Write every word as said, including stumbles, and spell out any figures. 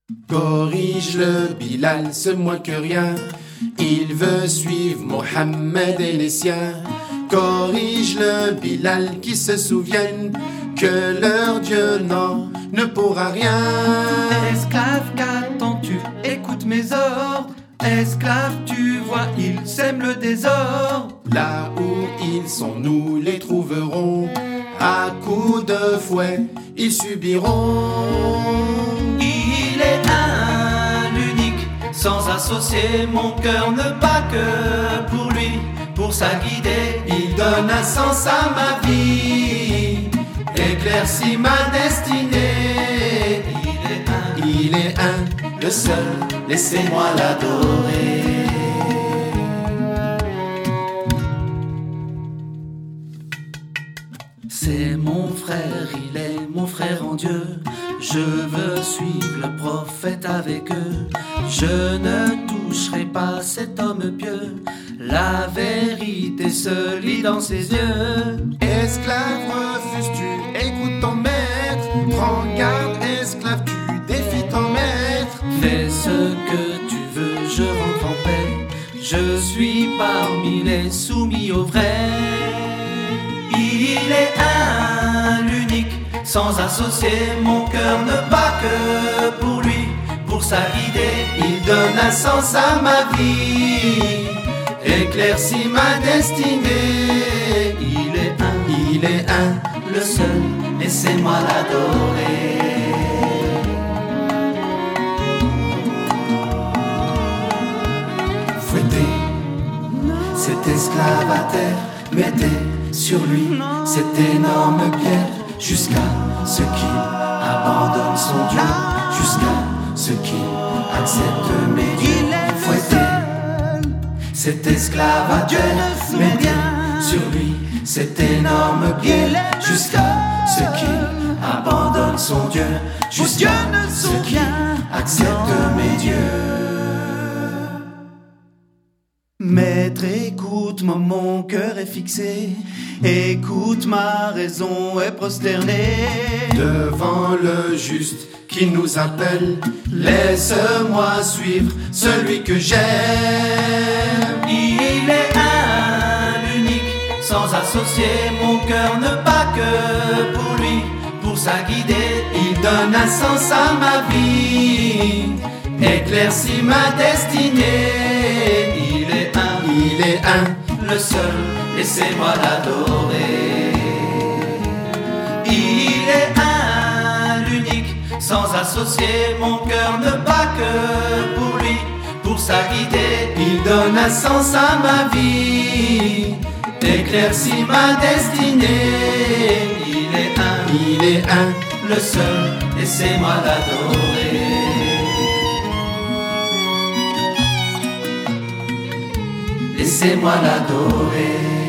Corrige le Bilal, ce moins que rien. Il veut suivre Mohammed et les siens. Corrige le Bilal qui se souvienne que leur Dieu non ne pourra rien. Esclave, qu'attends-tu? Écoute mes ordres. Esclave, tu vois, ils sèment le désordre. Là où ils sont, nous les trouverons. À coups de fouet, ils subiront. Il est un, l'unique, sans associer. Mon cœur ne bat que pour lui, pour sa guider. Il donne un sens à ma vie, éclaircit ma destinée. Il est un, il est un, le seul, laissez-moi l'adorer. C'est mon frère, il est mon frère en Dieu. Je veux suivre le prophète avec eux. Je ne toucherai pas cet homme pieux. La vérité se lit dans ses yeux. Esclave, refuses-tu? Écoute ton maître. Prends garde, esclave, tu défies ton maître. Fais ce que tu veux, je rentre en paix. Je suis parmi les soumis au vrai. Il est un, l'unique, sans associer. Mon cœur ne bat que pour lui, pour sa guider. Il donne un sens à ma vie, éclaircit ma destinée. Il est un, il est un, le seul, laissez-moi l'adorer. Fouettez cet esclave à terre, mettez sur lui cette énorme pierre, jusqu'à ce qu'il abandonne son Dieu, jusqu'à ce qu'il accepte mes dieux. Fouettez cet esclave à terre, mettez sur lui cette énorme pierre, jusqu'à ce qu'il abandonne son Dieu, jusqu'à ce qu'il accepte mes dieux. Maître, écoute-moi, mon cœur est fixé. Écoute, ma raison est prosternée devant le juste qui nous appelle. Laisse-moi suivre celui que j'aime. Il est un, l'unique, sans associer. Mon cœur ne bat que pour lui, pour sa guider. Il donne un sens à ma vie, éclaircit ma destinée. Il est un, il est un, le seul, laissez-moi l'adorer. Il est un, l'unique, sans associer. Mon cœur ne bat que pour lui, pour sa guider. Il donne un sens à ma vie, éclaircit ma destinée. Il est un, il est un, le seul, laissez-moi l'adorer. Laissez-moi l'adorer.